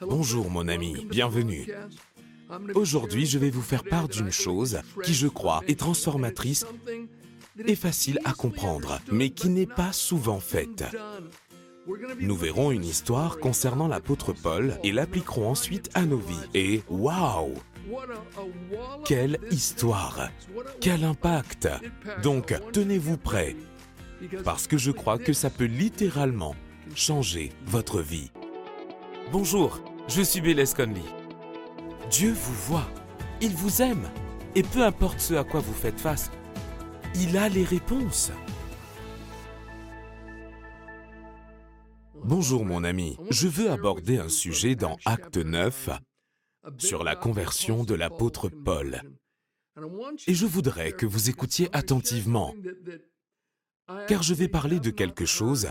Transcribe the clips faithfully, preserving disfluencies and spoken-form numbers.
Bonjour mon ami, bienvenue. Aujourd'hui, je vais vous faire part d'une chose qui, je crois, est transformatrice et facile à comprendre, mais qui n'est pas souvent faite. Nous verrons une histoire concernant l'apôtre Paul et l'appliquerons ensuite à nos vies. Et waouh! Quelle histoire! Quel impact! Donc, tenez-vous prêts, parce que je crois que ça peut littéralement changer votre vie. Bonjour, je suis Bélez Conley. Dieu vous voit, il vous aime, et peu importe ce à quoi vous faites face, il a les réponses. Bonjour mon ami, je veux aborder un sujet dans Acte neuf sur la conversion de l'apôtre Paul. Et je voudrais que vous écoutiez attentivement, car je vais parler de quelque chose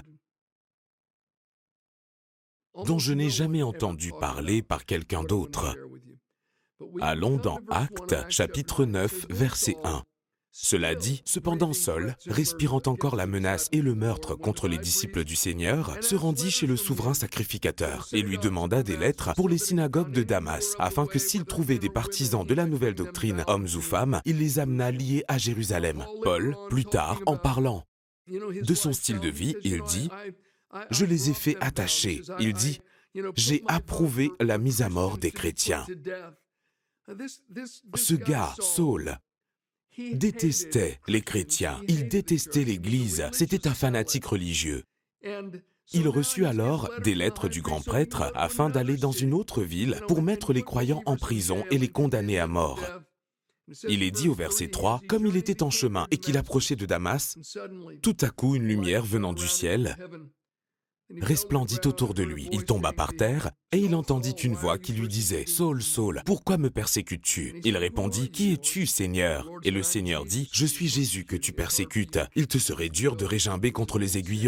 dont je n'ai jamais entendu parler par quelqu'un d'autre. Allons dans Actes, chapitre neuf, verset un. Cela dit, cependant Saul, respirant encore la menace et le meurtre contre les disciples du Seigneur, se rendit chez le souverain sacrificateur et lui demanda des lettres pour les synagogues de Damas, afin que s'il trouvait des partisans de la nouvelle doctrine, hommes ou femmes, il les amenât liés à Jérusalem. Paul, plus tard, en parlant de son style de vie, il dit « Je les ai fait attacher ». Il dit « J'ai approuvé la mise à mort des chrétiens ». Ce gars, Saul, détestait les chrétiens, il détestait l'Église, c'était un fanatique religieux. Il reçut alors des lettres du grand prêtre afin d'aller dans une autre ville pour mettre les croyants en prison et les condamner à mort. Il est dit au verset trois, comme il était en chemin et qu'il approchait de Damas, tout à coup une lumière venant du ciel resplendit autour de lui. Il tomba par terre et il entendit une voix qui lui disait « Saul, Saul, pourquoi me persécutes-tu » Il répondit « Qui es-tu, Seigneur » Et le Seigneur dit « Je suis Jésus que tu persécutes. Il te serait dur de régimber contre les aiguillons. »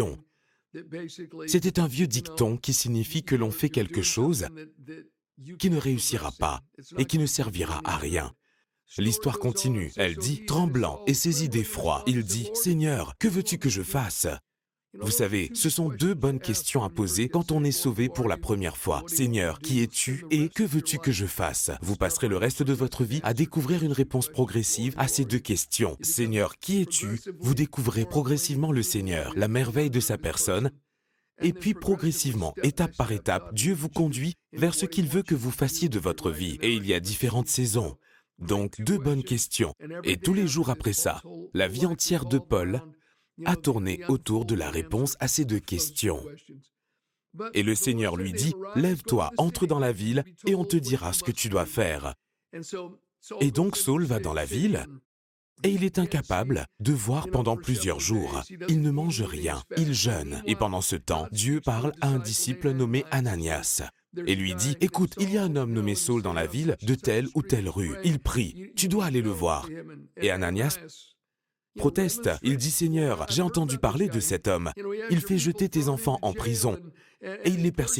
C'était un vieux dicton qui signifie que l'on fait quelque chose qui ne réussira pas et qui ne servira à rien. L'histoire continue. Elle dit « Tremblant et saisi d'effroi, il dit « Seigneur, que veux-tu que je fasse » Vous savez, ce sont deux bonnes questions à poser quand on est sauvé pour la première fois. Seigneur, qui es-tu et que veux-tu que je fasse? Vous passerez le reste de votre vie à découvrir une réponse progressive à ces deux questions. Seigneur, qui es-tu? Vous découvrez progressivement le Seigneur, la merveille de sa personne. Et puis progressivement, étape par étape, Dieu vous conduit vers ce qu'il veut que vous fassiez de votre vie. Et il y a différentes saisons. Donc, deux bonnes questions. Et tous les jours après ça, la vie entière de Paul a tourné autour de la réponse à ces deux questions. Et le Seigneur lui dit, « Lève-toi, entre dans la ville, et on te dira ce que tu dois faire. » Et donc Saul va dans la ville, et il est incapable de voir pendant plusieurs jours. Il ne mange rien, il jeûne. Et pendant ce temps, Dieu parle à un disciple nommé Ananias, et lui dit, « Écoute, il y a un homme nommé Saul dans la ville, de telle ou telle rue. Il prie, tu dois aller le voir. » Et Ananias proteste. Il dit, « Seigneur, j'ai entendu parler de cet homme. Il fait jeter tes enfants en prison et il les persécute. »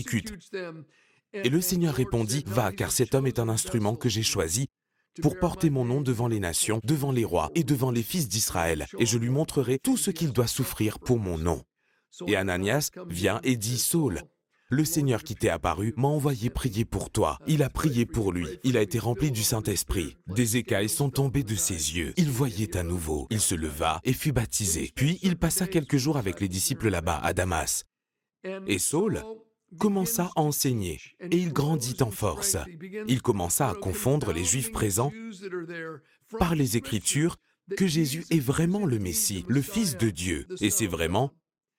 Et le Seigneur répondit, « Va, car cet homme est un instrument que j'ai choisi pour porter mon nom devant les nations, devant les rois et devant les fils d'Israël, et je lui montrerai tout ce qu'il doit souffrir pour mon nom. » Et Ananias vient et dit, « Saul, le Seigneur qui t'est apparu m'a envoyé prier pour toi. Il a prié pour lui. Il a été rempli du Saint-Esprit. Des écailles sont tombées de ses yeux. Il voyait à nouveau. Il se leva et fut baptisé. Puis il passa quelques jours avec les disciples là-bas, à Damas. Et Saul commença à enseigner, et il grandit en force. Il commença à confondre les Juifs présents par les Écritures que Jésus est vraiment le Messie, le Fils de Dieu. Et c'est vraiment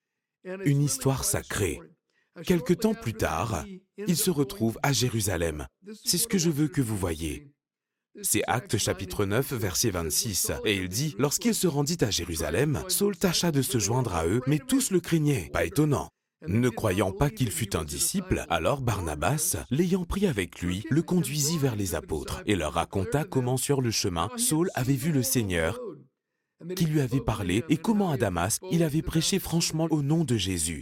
une histoire sacrée. Quelque temps plus tard, il se retrouve à Jérusalem. C'est ce que je veux que vous voyez. C'est Actes chapitre neuf, verset vingt-six. Et il dit, « Lorsqu'il se rendit à Jérusalem, Saul tâcha de se joindre à eux, mais tous le craignaient. » Pas étonnant. Ne croyant pas qu'il fût un disciple, alors Barnabas, l'ayant pris avec lui, le conduisit vers les apôtres et leur raconta comment sur le chemin, Saul avait vu le Seigneur qui lui avait parlé et comment à Damas, il avait prêché franchement au nom de Jésus.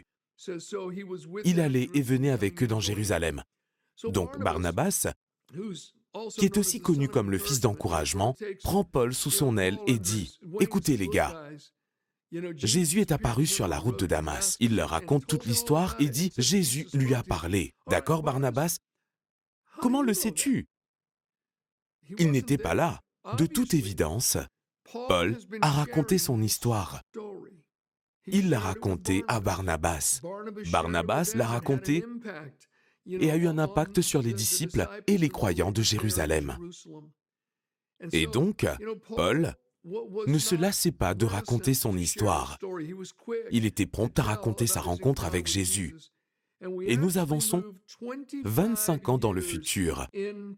Il allait et venait avec eux dans Jérusalem. Donc Barnabas, qui est aussi connu comme le fils d'encouragement, prend Paul sous son aile et dit « Écoutez les gars, Jésus est apparu sur la route de Damas. Il leur raconte toute l'histoire et dit « Jésus lui a parlé ». D'accord Barnabas? Comment le sais-tu? Il n'était pas là. De toute évidence, Paul a raconté son histoire. Il l'a racontée à Barnabas. Barnabas l'a racontée et a eu un impact sur les disciples et les croyants de Jérusalem. Et donc, Paul ne se lassait pas de raconter son histoire. Il était prompt à raconter sa rencontre avec Jésus. Et nous avançons vingt-cinq ans dans le futur.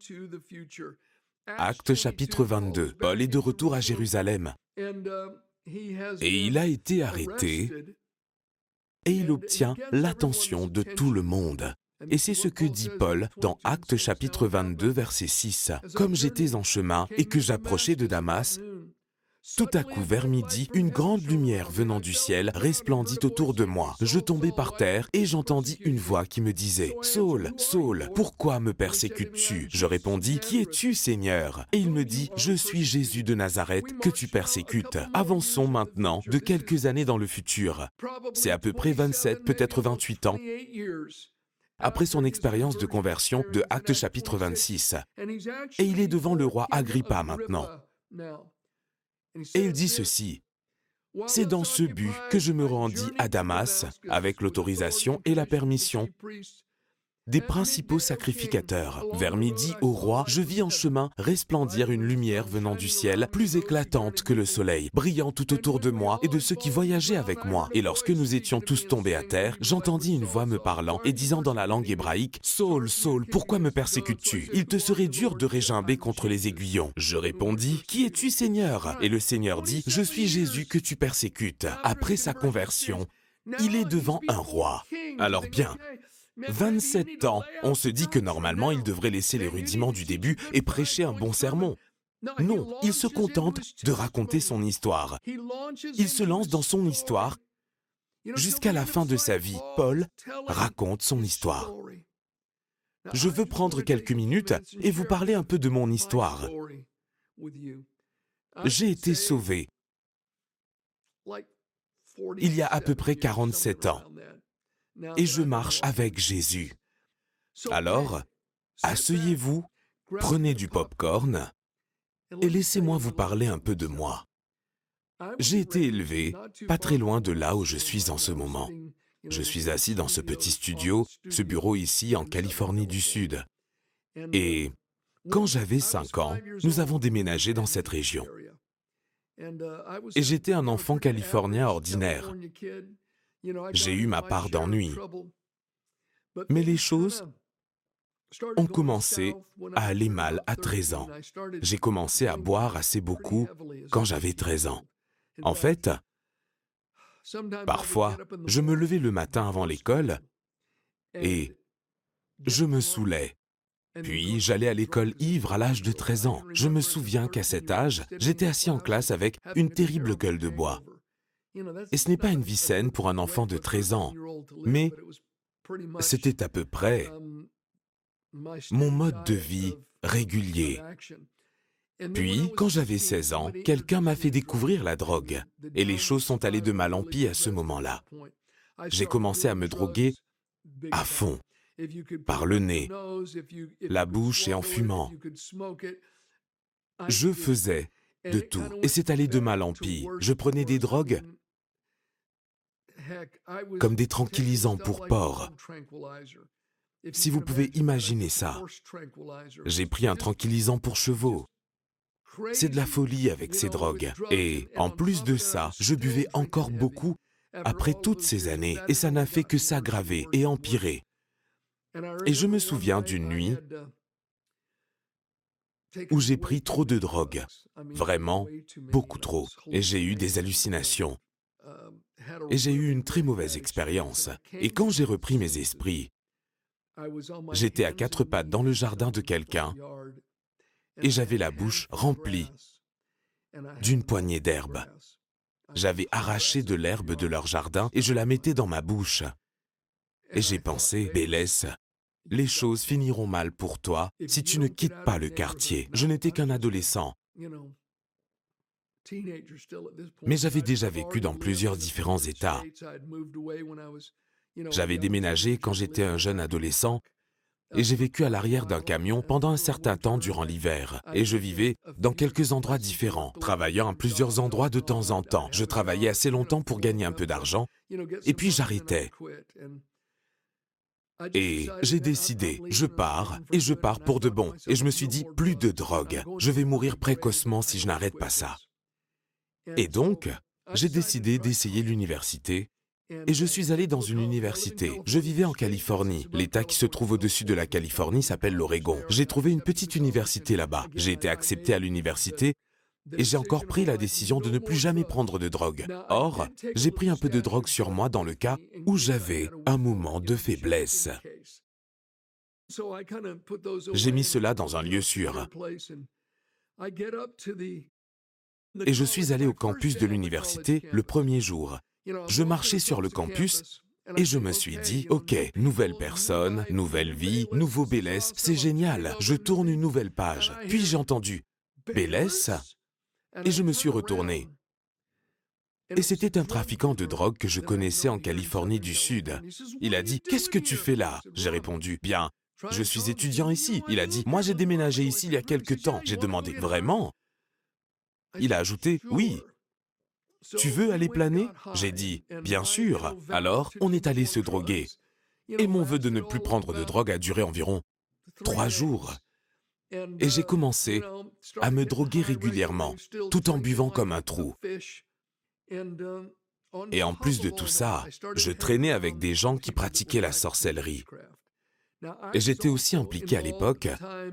Actes chapitre vingt-deux. Paul est de retour à Jérusalem. Et il a été arrêté et il obtient l'attention de tout le monde. Et c'est ce que dit Paul dans Actes chapitre vingt-deux, verset six. « Comme j'étais en chemin et que j'approchais de Damas, tout à coup, vers midi, une grande lumière venant du ciel resplendit autour de moi. Je tombai par terre et j'entendis une voix qui me disait « Saul, Saul, pourquoi me persécutes-tu » Je répondis « Qui es-tu, Seigneur » Et il me dit « Je suis Jésus de Nazareth que tu persécutes. » Avançons maintenant de quelques années dans le futur. C'est à peu près vingt-sept, peut-être vingt-huit ans, après son expérience de conversion de Actes chapitre vingt-six. Et il est devant le roi Agrippa maintenant. Et il dit ceci, « C'est dans ce but que je me rendis à Damas avec l'autorisation et la permission des principaux sacrificateurs. Vers midi, au roi, je vis en chemin resplendir une lumière venant du ciel, plus éclatante que le soleil, brillant tout autour de moi et de ceux qui voyageaient avec moi. Et lorsque nous étions tous tombés à terre, j'entendis une voix me parlant et disant dans la langue hébraïque, « Saul, Saul, pourquoi me persécutes-tu? Il te serait dur de régimber contre les aiguillons. » Je répondis, « Qui es-tu, Seigneur ?» Et le Seigneur dit, « Je suis Jésus que tu persécutes. » Après sa conversion, il est devant un roi. Alors bien, vingt-sept ans, on se dit que normalement il devrait laisser les rudiments du début et prêcher un bon sermon. Non, il se contente de raconter son histoire. Il se lance dans son histoire. Jusqu'à la fin de sa vie, Paul raconte son histoire. Je veux prendre quelques minutes et vous parler un peu de mon histoire. J'ai été sauvé il y a à peu près quarante-sept ans. Et je marche avec Jésus. Alors, asseyez-vous, prenez du pop-corn et laissez-moi vous parler un peu de moi. J'ai été élevé pas très loin de là où je suis en ce moment. Je suis assis dans ce petit studio, ce bureau ici en Californie du Sud. Et quand j'avais cinq ans, nous avons déménagé dans cette région. Et j'étais un enfant californien ordinaire. J'ai eu ma part d'ennui. Mais les choses ont commencé à aller mal à treize ans. J'ai commencé à boire assez beaucoup quand j'avais treize ans. En fait, parfois, je me levais le matin avant l'école et je me saoulais. Puis, j'allais à l'école ivre à l'âge de treize ans. Je me souviens qu'à cet âge, j'étais assis en classe avec une terrible gueule de bois. Et ce n'est pas une vie saine pour un enfant de treize ans, mais c'était à peu près mon mode de vie régulier. Puis, quand j'avais seize ans, quelqu'un m'a fait découvrir la drogue, et les choses sont allées de mal en pis à ce moment-là. J'ai commencé à me droguer à fond, par le nez, la bouche et en fumant. Je faisais de tout, et c'est allé de mal en pis. Je prenais des drogues comme des tranquillisants pour porcs. Si vous pouvez imaginer ça, j'ai pris un tranquillisant pour chevaux. C'est de la folie avec ces drogues. Et en plus de ça, je buvais encore beaucoup après toutes ces années, et ça n'a fait que s'aggraver et empirer. Et je me souviens d'une nuit où j'ai pris trop de drogue, vraiment beaucoup trop, et j'ai eu des hallucinations. Et j'ai eu une très mauvaise expérience. Et quand j'ai repris mes esprits, j'étais à quatre pattes dans le jardin de quelqu'un et j'avais la bouche remplie d'une poignée d'herbe. J'avais arraché de l'herbe de leur jardin et je la mettais dans ma bouche. Et j'ai pensé, Bélès, les choses finiront mal pour toi si tu ne quittes pas le quartier. Je n'étais qu'un adolescent. Mais j'avais déjà vécu dans plusieurs différents États. J'avais déménagé quand j'étais un jeune adolescent et j'ai vécu à l'arrière d'un camion pendant un certain temps durant l'hiver. Et je vivais dans quelques endroits différents, travaillant à plusieurs endroits de temps en temps. Je travaillais assez longtemps pour gagner un peu d'argent, et puis j'arrêtais. Et j'ai décidé, je pars, et je pars pour de bon. Et je me suis dit, plus de drogue. Je vais mourir précocement si je n'arrête pas ça. Et donc, j'ai décidé d'essayer l'université, et je suis allé dans une université. Je vivais en Californie. L'État qui se trouve au-dessus de la Californie s'appelle l'Oregon. J'ai trouvé une petite université là-bas. J'ai été accepté à l'université, et j'ai encore pris la décision de ne plus jamais prendre de drogue. Or, j'ai pris un peu de drogue sur moi dans le cas où j'avais un moment de faiblesse. J'ai mis cela dans un lieu sûr. Et je suis allé au campus de l'université le premier jour. Je marchais sur le campus et je me suis dit, ok, nouvelle personne, nouvelle vie, nouveau Bélès, c'est génial, je tourne une nouvelle page. Puis j'ai entendu Bélès et je me suis retourné. Et c'était un trafiquant de drogue que je connaissais en Californie du Sud. Il a dit, qu'est-ce que tu fais là? J'ai répondu, bien, je suis étudiant ici. Il a dit, moi j'ai déménagé ici il y a quelque temps. J'ai demandé, vraiment? Il a ajouté, oui. Tu veux aller planer? J'ai dit, bien sûr. Alors, on est allé se droguer. Et mon vœu de ne plus prendre de drogue a duré environ trois jours. Et j'ai commencé à me droguer régulièrement, tout en buvant comme un trou. Et en plus de tout ça, je traînais avec des gens qui pratiquaient la sorcellerie. Et j'étais aussi impliqué à l'époque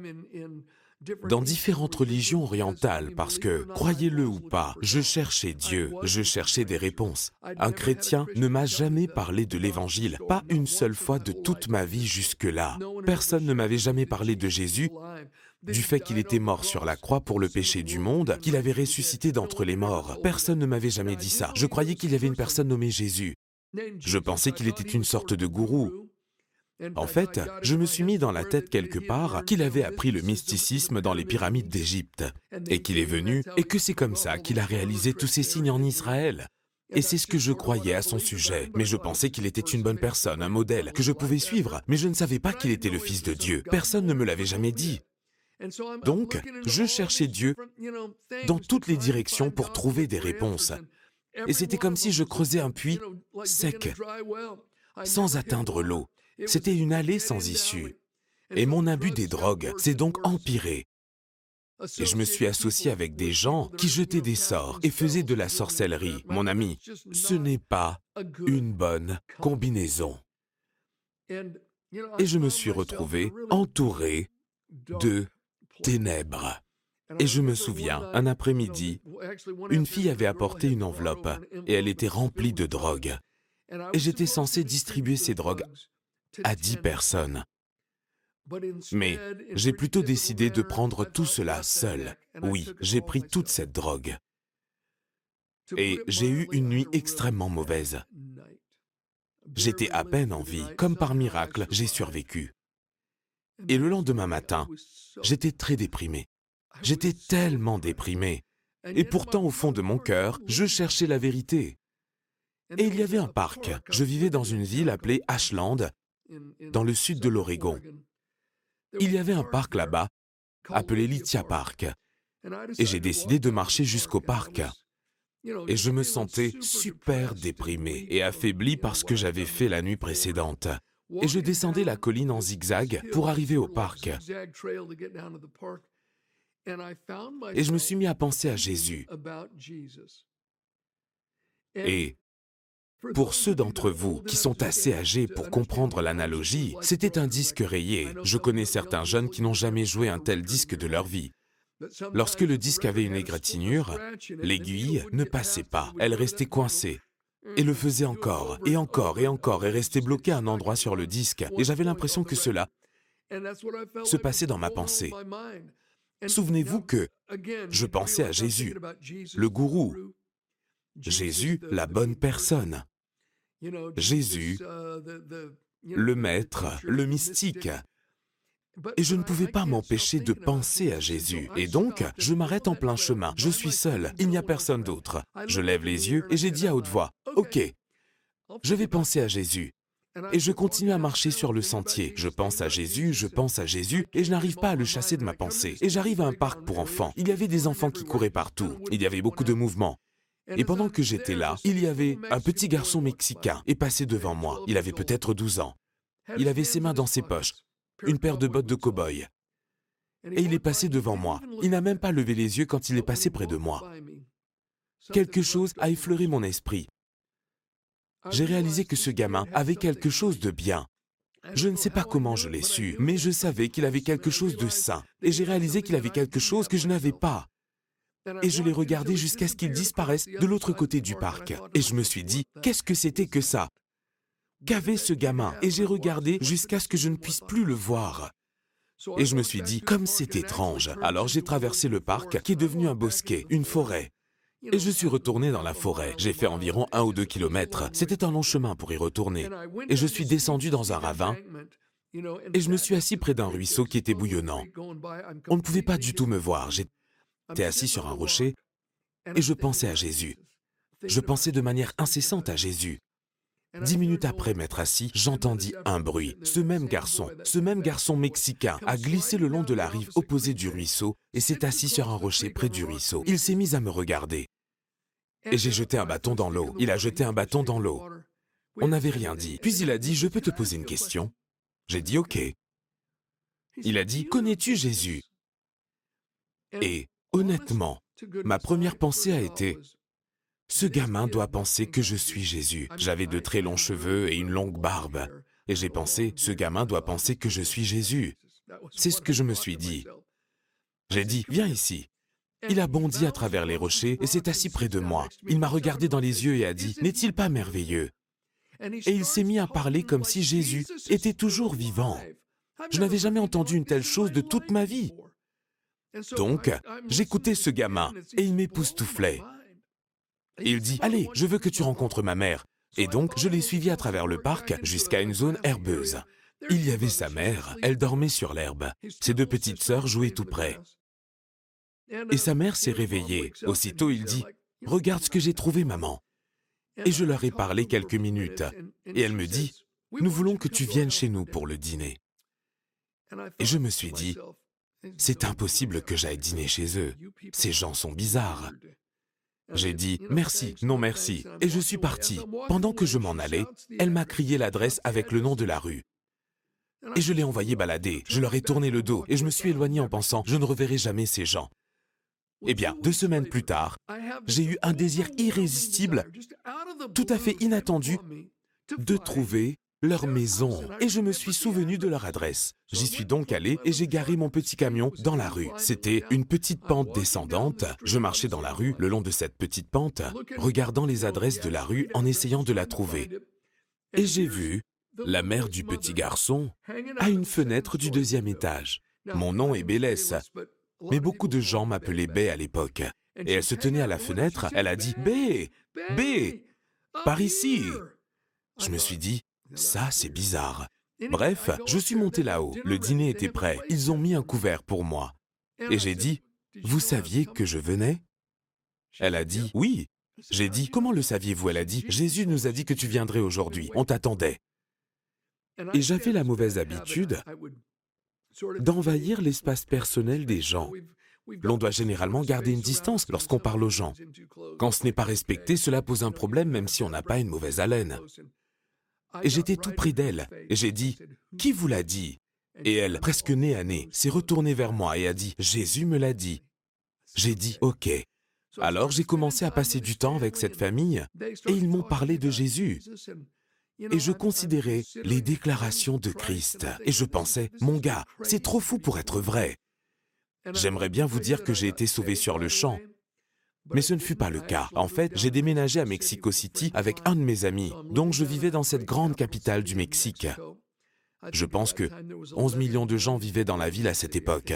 dans différentes religions orientales parce que, croyez-le ou pas, je cherchais Dieu, je cherchais des réponses. Un chrétien ne m'a jamais parlé de l'Évangile, pas une seule fois de toute ma vie jusque-là. Personne ne m'avait jamais parlé de Jésus, du fait qu'il était mort sur la croix pour le péché du monde, qu'il avait ressuscité d'entre les morts. Personne ne m'avait jamais dit ça. Je croyais qu'il y avait une personne nommée Jésus. Je pensais qu'il était une sorte de gourou. En fait, je me suis mis dans la tête quelque part qu'il avait appris le mysticisme dans les pyramides d'Égypte, et qu'il est venu, et que c'est comme ça qu'il a réalisé tous ces signes en Israël. Et c'est ce que je croyais à son sujet, mais je pensais qu'il était une bonne personne, un modèle, que je pouvais suivre, mais je ne savais pas qu'il était le Fils de Dieu. Personne ne me l'avait jamais dit. Donc, je cherchais Dieu dans toutes les directions pour trouver des réponses. Et c'était comme si je creusais un puits sec, sans atteindre l'eau. C'était une allée sans issue. Et mon abus des drogues s'est donc empiré. Et je me suis associé avec des gens qui jetaient des sorts et faisaient de la sorcellerie. Mon ami, ce n'est pas une bonne combinaison. Et je me suis retrouvé entouré de ténèbres. Et je me souviens, un après-midi, une fille avait apporté une enveloppe et elle était remplie de drogue. Et j'étais censé distribuer ces drogues à dix personnes. Mais j'ai plutôt décidé de prendre tout cela seul. Oui, j'ai pris toute cette drogue. Et j'ai eu une nuit extrêmement mauvaise. J'étais à peine en vie. Comme par miracle, j'ai survécu. Et le lendemain matin, j'étais très déprimé. J'étais tellement déprimé. Et pourtant, au fond de mon cœur, je cherchais la vérité. Et il y avait un parc. Je vivais dans une ville appelée Ashland, dans le sud de l'Oregon. Il y avait un parc là-bas, appelé Lithia Park. Et j'ai décidé de marcher jusqu'au parc. Et je me sentais super déprimé et affaibli par ce que j'avais fait la nuit précédente. Et je descendais la colline en zigzag pour arriver au parc. Et je me suis mis à penser à Jésus. Et pour ceux d'entre vous qui sont assez âgés pour comprendre l'analogie, c'était un disque rayé. Je connais certains jeunes qui n'ont jamais joué un tel disque de leur vie. Lorsque le disque avait une égratignure, l'aiguille ne passait pas, elle restait coincée. Et le faisait encore, et encore, et encore, et restait bloquée à un endroit sur le disque. Et j'avais l'impression que cela se passait dans ma pensée. Souvenez-vous que je pensais à Jésus, le gourou. Jésus, la bonne personne. Jésus, le maître, le mystique. Et je ne pouvais pas m'empêcher de penser à Jésus. Et donc, je m'arrête en plein chemin. Je suis seul, il n'y a personne d'autre. Je lève les yeux et j'ai dit à haute voix, « Ok, je vais penser à Jésus. » Et je continue à marcher sur le sentier. Je pense à Jésus, je pense à Jésus, et je n'arrive pas à le chasser de ma pensée. Et j'arrive à un parc pour enfants. Il y avait des enfants qui couraient partout. Il y avait beaucoup de mouvements. Et pendant que j'étais là, il y avait un petit garçon mexicain est passé devant moi. Il avait peut-être douze ans. Il avait ses mains dans ses poches, une paire de bottes de cow-boy. Et il est passé devant moi. Il n'a même pas levé les yeux quand il est passé près de moi. Quelque chose a effleuré mon esprit. J'ai réalisé que ce gamin avait quelque chose de bien. Je ne sais pas comment je l'ai su, mais je savais qu'il avait quelque chose de sain. Et j'ai réalisé qu'il avait quelque chose que je n'avais pas. Et je l'ai regardé jusqu'à ce qu'il disparaisse de l'autre côté du parc. Et je me suis dit, qu'est-ce que c'était que ça? Qu'avait ce gamin? Et j'ai regardé jusqu'à ce que je ne puisse plus le voir. Et je me suis dit, comme c'est étrange. Alors j'ai traversé le parc, qui est devenu un bosquet, une forêt. Et je suis retourné dans la forêt. J'ai fait environ un ou deux kilomètres. C'était un long chemin pour y retourner. Et je suis descendu dans un ravin. Et je me suis assis près d'un ruisseau qui était bouillonnant. On ne pouvait pas du tout me voir. J'étais assis sur un rocher et je pensais à Jésus. Je pensais de manière incessante à Jésus. Dix minutes après m'être assis, j'entendis un bruit. Ce même garçon, ce même garçon mexicain a glissé le long de la rive opposée du ruisseau et s'est assis sur un rocher près du ruisseau. Il s'est mis à me regarder. Et j'ai jeté un bâton dans l'eau. Il a jeté un bâton dans l'eau. On n'avait rien dit. Puis il a dit, je peux te poser une question? J'ai dit, ok. Il a dit, connais-tu Jésus? Et honnêtement, ma première pensée a été, ce gamin doit penser que je suis Jésus. J'avais de très longs cheveux et une longue barbe. Et j'ai pensé, ce gamin doit penser que je suis Jésus. C'est ce que je me suis dit. J'ai dit, viens ici. Il a bondi à travers les rochers et s'est assis près de moi. Il m'a regardé dans les yeux et a dit, n'est-il pas merveilleux? Et il s'est mis à parler comme si Jésus était toujours vivant. Je n'avais jamais entendu une telle chose de toute ma vie. Donc, j'écoutais ce gamin et il m'époustouflait. Et il dit, allez, je veux que tu rencontres ma mère. Et donc, je l'ai suivi à travers le parc jusqu'à une zone herbeuse. Il y avait sa mère, elle dormait sur l'herbe. Ses deux petites sœurs jouaient tout près. Et sa mère s'est réveillée. Aussitôt, il dit, « Regarde ce que j'ai trouvé, maman. » Et je leur ai parlé quelques minutes. Et elle me dit, « Nous voulons que tu viennes chez nous pour le dîner. » Et je me suis dit, « C'est impossible que j'aille dîner chez eux. Ces gens sont bizarres. » J'ai dit, « Merci, non merci. » Et je suis parti. Pendant que je m'en allais, elle m'a crié l'adresse avec le nom de la rue. Et je l'ai envoyé balader. Je leur ai tourné le dos et je me suis éloigné en pensant, « Je ne reverrai jamais ces gens. » Eh bien, deux semaines plus tard, j'ai eu un désir irrésistible, tout à fait inattendu, de trouver leur maison. Et je me suis souvenu de leur adresse. J'y suis donc allé et j'ai garé mon petit camion dans la rue. C'était une petite pente descendante. Je marchais dans la rue, le long de cette petite pente, regardant les adresses de la rue en essayant de la trouver. Et j'ai vu la mère du petit garçon à une fenêtre du deuxième étage. Mon nom est Bélès. Mais beaucoup de gens m'appelaient Bé à l'époque. Et elle se tenait à la fenêtre, elle a dit « Bé, Bé, par ici !» Je me suis dit « Ça, c'est bizarre. » Bref, je suis monté là-haut, le dîner était prêt, ils ont mis un couvert pour moi. Et j'ai dit « Vous saviez que je venais ?» Elle a dit « Oui. » J'ai dit « Comment le saviez-vous » Elle a dit « Jésus nous a dit que tu viendrais aujourd'hui, on t'attendait. » Et j'avais la mauvaise habitude d'envahir l'espace personnel des gens. L'on doit généralement garder une distance lorsqu'on parle aux gens. Quand ce n'est pas respecté, cela pose un problème même si on n'a pas une mauvaise haleine. Et j'étais tout près d'elle, et j'ai dit « Qui vous l'a dit ?» Et elle, presque nez à nez, s'est retournée vers moi et a dit « Jésus me l'a dit. » J'ai dit « Ok. » Alors j'ai commencé à passer du temps avec cette famille, et ils m'ont parlé de Jésus. Et je considérais les déclarations de Christ. Et je pensais, mon gars, c'est trop fou pour être vrai. J'aimerais bien vous dire que j'ai été sauvé sur le champ. Mais ce ne fut pas le cas. En fait, j'ai déménagé à Mexico City avec un de mes amis. Donc je vivais dans cette grande capitale du Mexique. Je pense que onze millions de gens vivaient dans la ville à cette époque.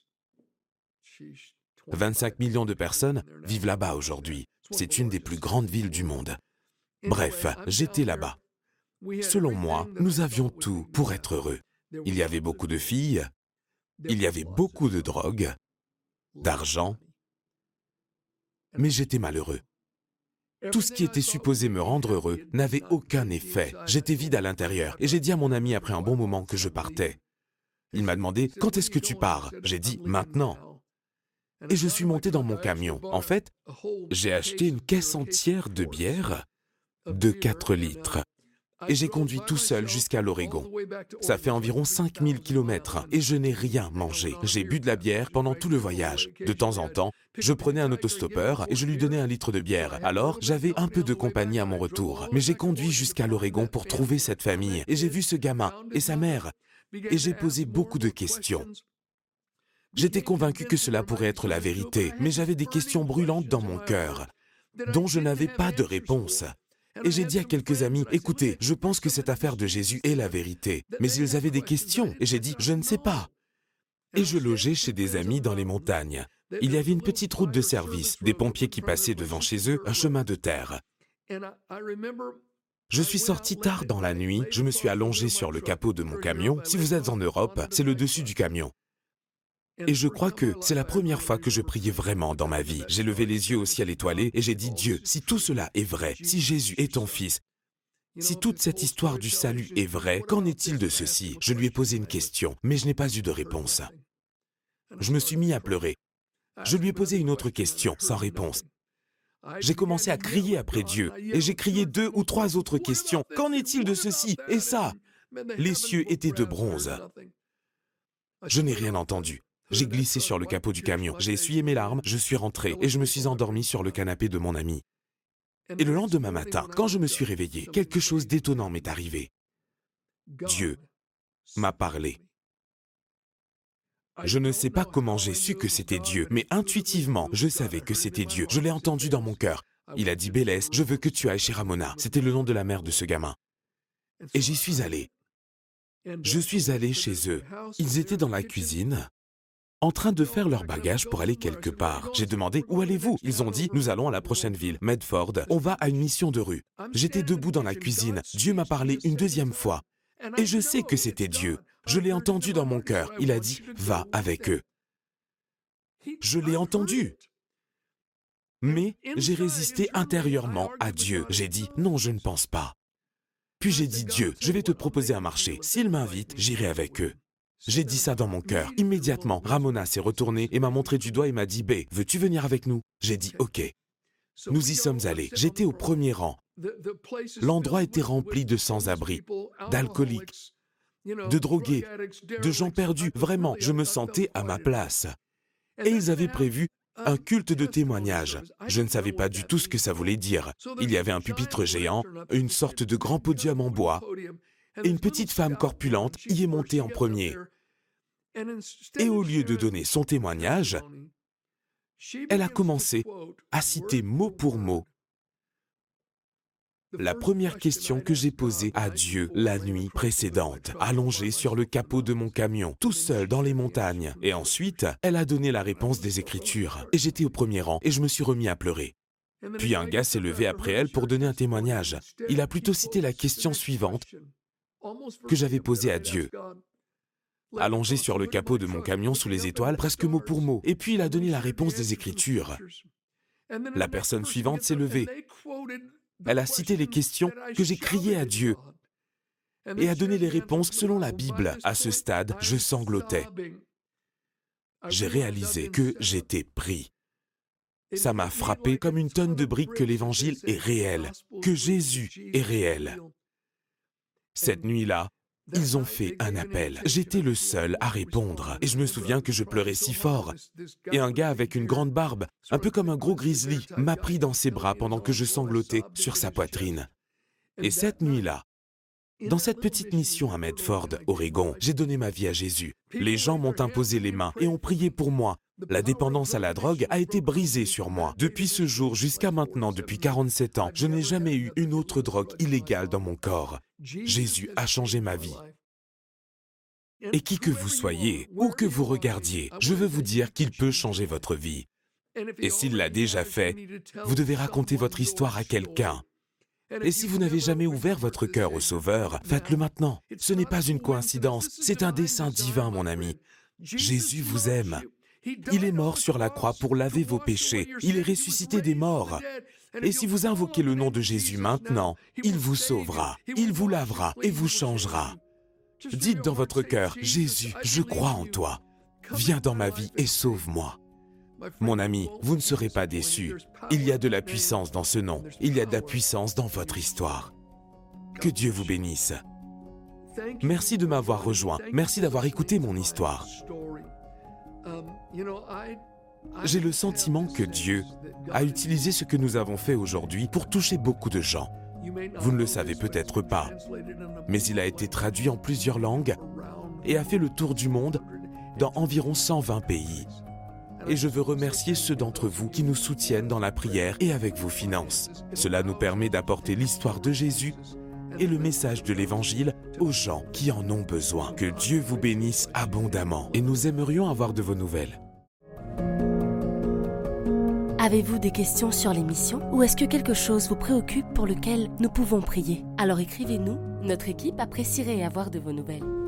vingt-cinq millions de personnes vivent là-bas aujourd'hui. C'est une des plus grandes villes du monde. Bref, j'étais là-bas. Selon moi, nous avions tout pour être heureux. Il y avait beaucoup de filles, il y avait beaucoup de drogue, d'argent, mais j'étais malheureux. Tout ce qui était supposé me rendre heureux n'avait aucun effet. J'étais vide à l'intérieur et j'ai dit à mon ami après un bon moment que je partais. Il m'a demandé « Quand est-ce que tu pars ?» J'ai dit « Maintenant ». Et je suis monté dans mon camion. En fait, j'ai acheté une caisse entière de bière de quatre litres. Et j'ai conduit tout seul jusqu'à l'Oregon. Ça fait environ cinq mille kilomètres et je n'ai rien mangé. J'ai bu de la bière pendant tout le voyage. De temps en temps, je prenais un autostoppeur et je lui donnais un litre de bière. Alors, j'avais un peu de compagnie à mon retour. Mais j'ai conduit jusqu'à l'Oregon pour trouver cette famille. Et j'ai vu ce gamin et sa mère. Et j'ai posé beaucoup de questions. J'étais convaincu que cela pourrait être la vérité, mais j'avais des questions brûlantes dans mon cœur, dont je n'avais pas de réponse. Et j'ai dit à quelques amis, « Écoutez, je pense que cette affaire de Jésus est la vérité. » Mais ils avaient des questions, et j'ai dit, « Je ne sais pas. » Et je logeais chez des amis dans les montagnes. Il y avait une petite route de service, des pompiers qui passaient devant chez eux, un chemin de terre. Je suis sorti tard dans la nuit, je me suis allongé sur le capot de mon camion. Si vous êtes en Europe, c'est le dessus du camion. Et je crois que c'est la première fois que je priais vraiment dans ma vie. J'ai levé les yeux au ciel étoilé et j'ai dit, Dieu, si tout cela est vrai, si Jésus est ton Fils, si toute cette histoire du salut est vraie, qu'en est-il de ceci? Je lui ai posé une question, mais je n'ai pas eu de réponse. Je me suis mis à pleurer. Je lui ai posé une autre question, sans réponse. J'ai commencé à crier après Dieu, et j'ai crié deux ou trois autres questions. Qu'en est-il de ceci et ça? Les cieux étaient de bronze. Je n'ai rien entendu. J'ai glissé sur le capot du camion, j'ai essuyé mes larmes, je suis rentré et je me suis endormi sur le canapé de mon ami. Et le lendemain matin, quand je me suis réveillé, quelque chose d'étonnant m'est arrivé. Dieu m'a parlé. Je ne sais pas comment j'ai su que c'était Dieu, mais intuitivement, je savais que c'était Dieu. Je l'ai entendu dans mon cœur. Il a dit, Bélès, je veux que tu ailles chez Ramona. C'était le nom de la mère de ce gamin. Et j'y suis allé. Je suis allé chez eux. Ils étaient dans la cuisine, en train de faire leurs bagages pour aller quelque part. J'ai demandé, où allez-vous? Ils ont dit, nous allons à la prochaine ville, Medford. On va à une mission de rue. J'étais debout dans la cuisine. Dieu m'a parlé une deuxième fois. Et je sais que c'était Dieu. Je l'ai entendu dans mon cœur. Il a dit, va avec eux. Je l'ai entendu. Mais j'ai résisté intérieurement à Dieu. J'ai dit, non, je ne pense pas. Puis j'ai dit, Dieu, je vais te proposer un marché. S'ils m'invitent, j'irai avec eux. J'ai dit ça dans mon cœur. Immédiatement, Ramona s'est retournée et m'a montré du doigt et m'a dit, B, veux-tu venir avec nous? J'ai dit, OK. Nous y sommes allés. J'étais au premier rang. L'endroit était rempli de sans-abri, d'alcooliques, de drogués, de gens perdus. Vraiment, je me sentais à ma place. Et ils avaient prévu un culte de témoignage. Je ne savais pas du tout ce que ça voulait dire. Il y avait un pupitre géant, une sorte de grand podium en bois, et une petite femme corpulente y est montée en premier. Et au lieu de donner son témoignage, elle a commencé à citer mot pour mot la première question que j'ai posée à Dieu la nuit précédente, allongée sur le capot de mon camion, tout seul dans les montagnes. Et ensuite, elle a donné la réponse des Écritures. Et j'étais au premier rang et je me suis remis à pleurer. Puis un gars s'est levé après elle pour donner un témoignage. Il a plutôt cité la question suivante que j'avais posée à Dieu. Allongé sur le capot de mon camion sous les étoiles, presque mot pour mot. Et puis il a donné la réponse des Écritures. La personne suivante s'est levée. Elle a cité les questions que j'ai criées à Dieu et a donné les réponses selon la Bible. À ce stade, je sanglotais. J'ai réalisé que j'étais pris. Ça m'a frappé comme une tonne de briques que l'Évangile est réel, que Jésus est réel. Cette nuit-là, ils ont fait un appel. J'étais le seul à répondre. Et je me souviens que je pleurais si fort. Et un gars avec une grande barbe, un peu comme un gros grizzly, m'a pris dans ses bras pendant que je sanglotais sur sa poitrine. Et cette nuit-là, dans cette petite mission à Medford, Oregon, j'ai donné ma vie à Jésus. Les gens m'ont imposé les mains et ont prié pour moi. La dépendance à la drogue a été brisée sur moi. Depuis ce jour jusqu'à maintenant, depuis quarante-sept ans, je n'ai jamais eu une autre drogue illégale dans mon corps. Jésus a changé ma vie. Et qui que vous soyez, où que vous regardiez, je veux vous dire qu'il peut changer votre vie. Et s'il l'a déjà fait, vous devez raconter votre histoire à quelqu'un. Et si vous n'avez jamais ouvert votre cœur au Sauveur, faites-le maintenant. Ce n'est pas une coïncidence, c'est un dessein divin, mon ami. Jésus vous aime. Il est mort sur la croix pour laver vos péchés. Il est ressuscité des morts. Et si vous invoquez le nom de Jésus maintenant, il vous sauvera, il vous lavera et vous changera. Dites dans votre cœur, « Jésus, je crois en toi. Viens dans ma vie et sauve-moi. » Mon ami, vous ne serez pas déçu. Il y a de la puissance dans ce nom. Il y a de la puissance dans votre histoire. Que Dieu vous bénisse. Merci de m'avoir rejoint. Merci d'avoir écouté mon histoire. J'ai le sentiment que Dieu a utilisé ce que nous avons fait aujourd'hui pour toucher beaucoup de gens. Vous ne le savez peut-être pas, mais il a été traduit en plusieurs langues et a fait le tour du monde dans environ cent vingt pays. Et je veux remercier ceux d'entre vous qui nous soutiennent dans la prière et avec vos finances. Cela nous permet d'apporter l'histoire de Jésus et le message de l'Évangile aux gens qui en ont besoin. Que Dieu vous bénisse abondamment et nous aimerions avoir de vos nouvelles. Avez-vous des questions sur l'émission ou est-ce que quelque chose vous préoccupe pour lequel nous pouvons prier? Alors écrivez-nous, notre équipe apprécierait avoir de vos nouvelles.